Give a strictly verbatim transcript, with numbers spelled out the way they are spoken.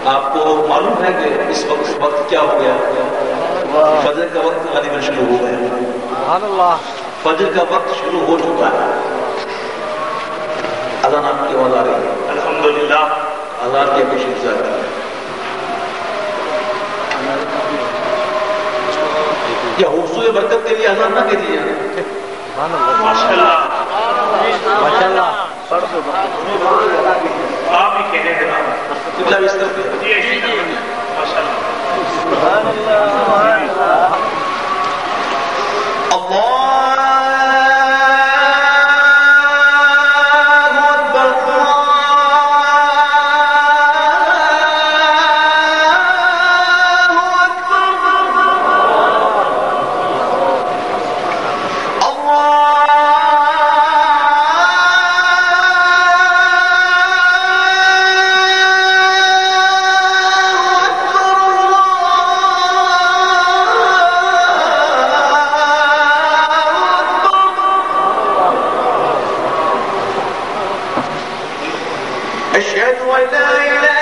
آپ کو معلوم ہے کہ اس وقت وقت کیا ہو گیا؟ فجر کا وقت غالباً شروع ہو گیا. سبحان اللہ. فجر کا وقت شروع ہو چکا ہے. اذان آپ کی آواز آ رہی ہے؟ الحمدللہ. اذان کی پیش انتظار ہے. یا حصول برکت کے لیے اذان نہ کہہ دیجیے. ماشاء اللہ ماشاء اللہ. آپ ہی کہہ رہے ہیں. قبلہ بھی اس طرف ہے. جی جی جی ماشاء اللہ. سبحان اللہ. أشهد أن لا إله